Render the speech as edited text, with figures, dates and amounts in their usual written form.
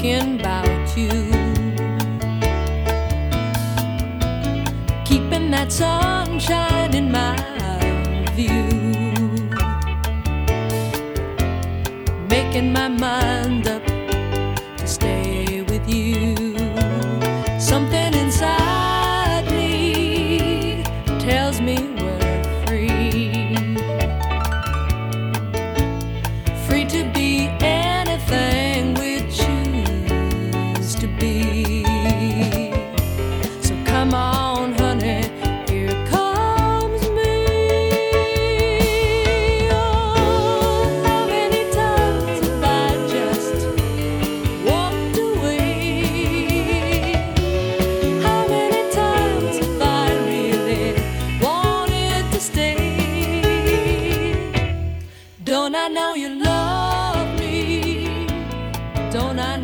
thinking about you, keeping that sunshine in my view, making my mind up to stay with you. Something inside me tells me we're free, free to be anything we choose to be. So come on, honey, here comes me. Oh, how many times have I just walked away? How many times have I really wanted to stay? Don't I know you love me? Don't I